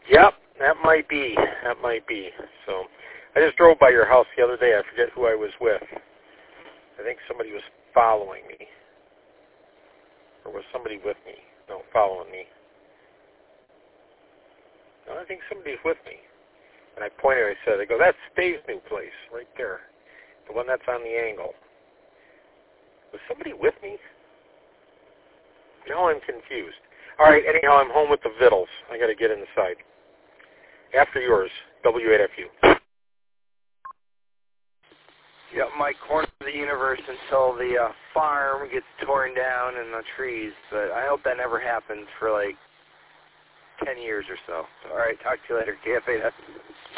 Yep, that might be. That might be. So, I just drove by your house the other day. I forget who I was with. I think somebody was following me. Or was somebody with me? No, following me. No, I think somebody's with me. And I pointed, I go, that's Dave's new place, right there. The one that's on the angle. Was somebody with me? Now I'm confused. All right, anyhow, I'm home with the vittles. I got to get inside. After yours, W8FU. Yep, my corner of the universe until the farm gets torn down and the trees. But I hope that never happens for like 10 years or so. All right, talk to you later. KF8F.